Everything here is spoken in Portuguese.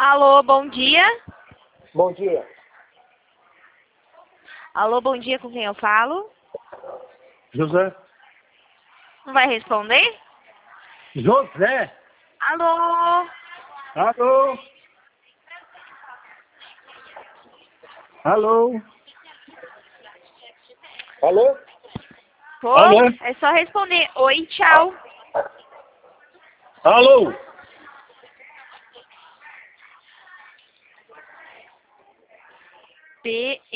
Alô, bom dia. Bom dia. Alô, bom dia, com quem eu falo? José. Não vai responder? José. Alô? Alô. Alô. Alô. Pô, Alô. é só responder. Oi, tchau. Alô. P